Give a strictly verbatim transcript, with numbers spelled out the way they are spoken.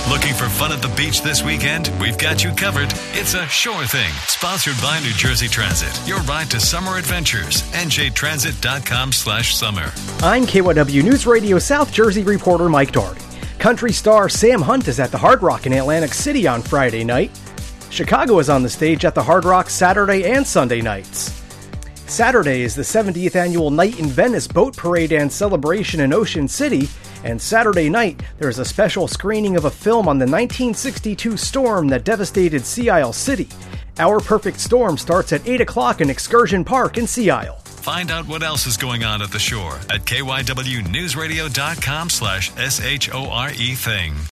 Looking for fun at the beach this weekend? We've got you covered. It's a Shore Thing, sponsored by New Jersey Transit. Your ride to summer adventures. N J transit dot com slash summer. I'm K Y W News Radio South Jersey reporter Mike Doherty. Country star Sam Hunt is at the Hard Rock in Atlantic City on Friday night. Chicago is on the stage at the Hard Rock Saturday and Sunday nights. Saturday is the seventieth annual Night in Venice boat parade and celebration in Ocean City, and Saturday night there's a special screening of a film on the nineteen sixty-two storm that devastated Sea Isle City. Our Perfect Storm starts at eight o'clock in Excursion Park in Sea Isle. Find out what else is going on at the shore at K Y W News Radio dot com slash S H O R E thing.